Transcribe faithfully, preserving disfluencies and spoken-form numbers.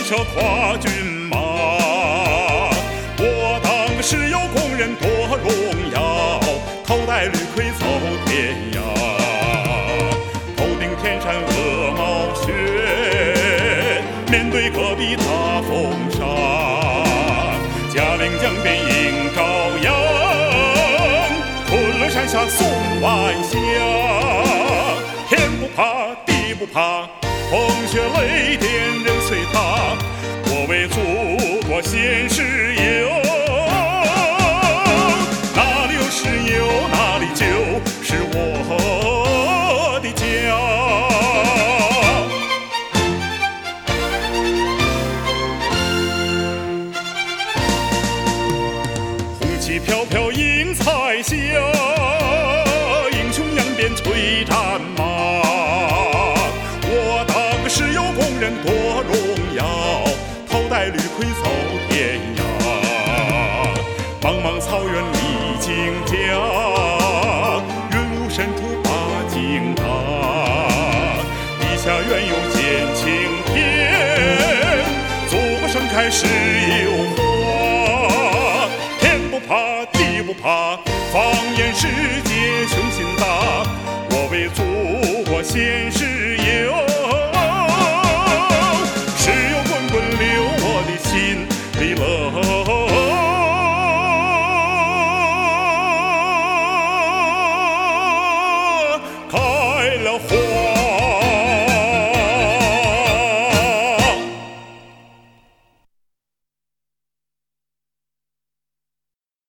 射跨骏马。我当时有工人多荣耀，头戴绿盔走天涯。头顶天山鹅毛雪，面对戈壁大风沙。嘉陵江边映朝阳，昆仑山下送晚霞。天不怕地不怕，风雪雷电人随他。我为祖国献石油，哪里有石油哪里就是我的家。红旗飘飘映彩霞，英雄扬鞭催战马。我当时有工人多荣耀，头戴绿盔走天涯。茫茫草原历经家，云雾深处把景达。地下原有见青天，祖国盛开石油。